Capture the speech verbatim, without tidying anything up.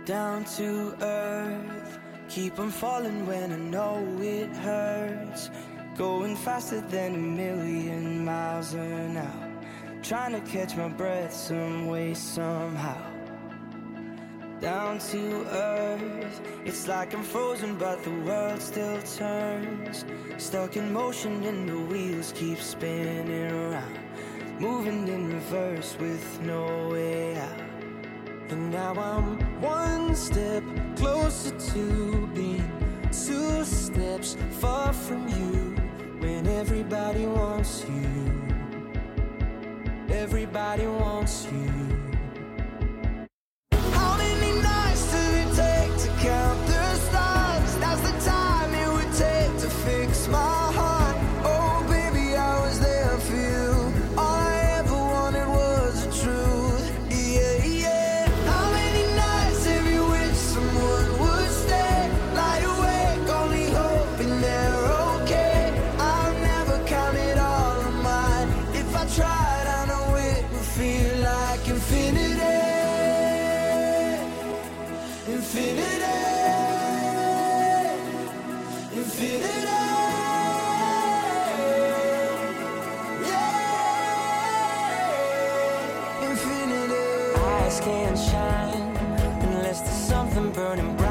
down to earth. Keep on falling when I know it hurts. Going faster than a million miles an hour. Trying to catch my breath some way, somehow. Down to earth. It's like I'm frozen but the world still turns. Stuck in motion and the wheels keep spinning around. Moving in reverse with no way out. And now I'm one step closer to being two steps far from you. When everybody wants you, everybody wants you. How many nights did it take to count the stars? That's the time it would take to fix my heart. Oh baby, I was there for you. All I ever wanted was the truth. Yeah, yeah. How many nights have you wished someone would stay? Lie awake, only hoping they're okay. I've never counted all of mine. If I tried, I know it would feel like infinity. Infinity, infinity, yeah, infinity. Eyes can't shine unless there's something burning bright.